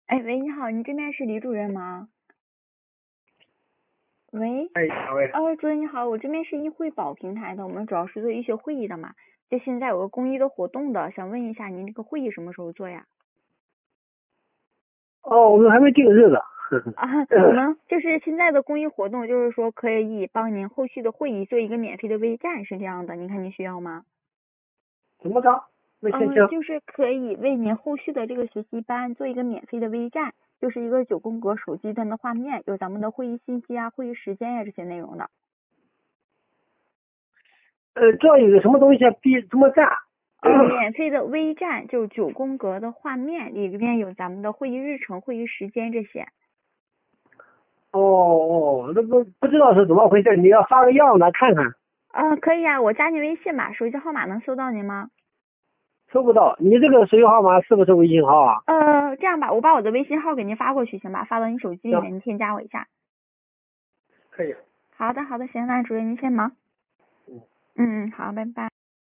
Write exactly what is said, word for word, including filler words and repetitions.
哎，喂，你好，你这边是李主任吗？喂， 哎，哪位？ 哦，主任你好，我这边是易会宝平台的，我们主要是做医学会议的嘛，就现在有个公益的活动的，想问一下您这个会议什么时候做呀？ 哦，我们还没定日子。 啊，我们就是现在的公益活动，就是说可以帮您后续的会议做一个免费的微站，是这样的，您看您需要吗？ 怎么着？没听清。 嗯，就是可以为您后续的这个学习班做一个免费的微站，就是一个九宫格手机端的画面，有咱们的会议信息啊、会议时间呀、这些内容的。 呃，这有个什么东西啊？必怎么站？ 呃，免费的微站就九宫格的画面，里边有咱们的会议日程、会议时间这些。 哦哦，那不不知道是怎么回事，你要发个样来看看。 呃，可以啊，我加您微信吧，手机号码能搜到您吗？ 收不到，你这个手机号码是不是微信号啊？ 呃，这样吧，我把我的微信号给您发过去，行吧？发到您手机里面， 行， 您添加我一下。 可以。 好的，好的，行，那主任您先忙。 嗯。 嗯嗯，好，拜拜。